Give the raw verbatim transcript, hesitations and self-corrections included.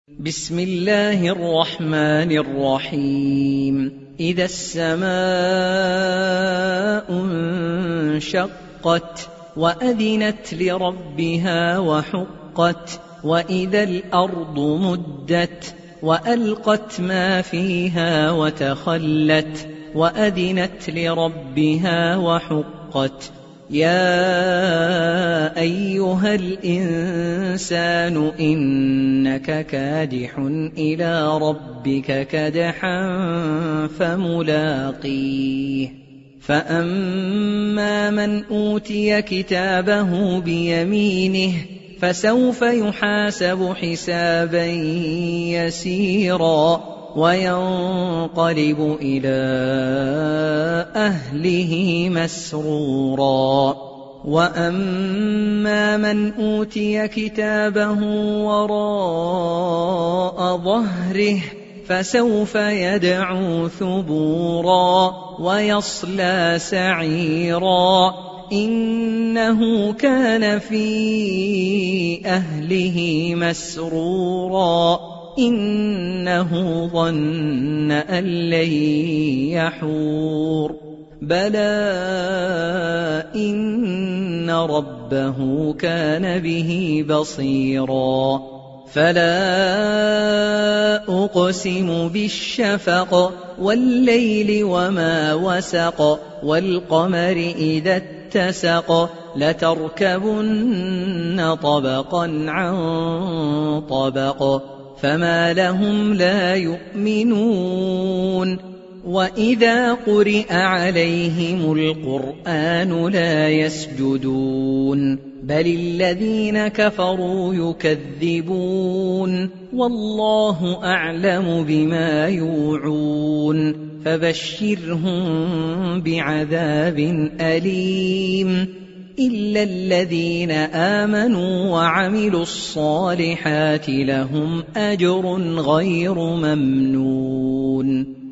بسم الله الرحمن الرحيم إذا السماء انشقت وأذنت لربها وحقت وإذا الأرض مدت وألقت ما فيها وتخلت وأذنت لربها وحقت يا أيها الإنسان إنك كادح إلى ربك كدحا فملاقيه فأما من أوتي كتابه بيمينه فسوف يحاسب حسابا يسيرا وينقلب إلى أهله مسرورا وأما من أوتي كتابه وراء ظهره فسوف يدعو ثبورا ويصلى سعيرا إنه كان في أهله مسرورا إنه ظن أن لن يحور بلى إن ربه كان به بصيرا فلا أقسم بالشفق والليل وما وسق والقمر إذا اتسق لتركبن طبقا عن طبق فما لهم لا يؤمنون وإذا قرئ عليهم القرآن لا يسجدون بل الذين كفروا يكذبون والله أعلم بما يوعون فبشرهم بعذاب أليم إلا الذين آمنوا وعملوا الصالحات لهم أجر غير ممنون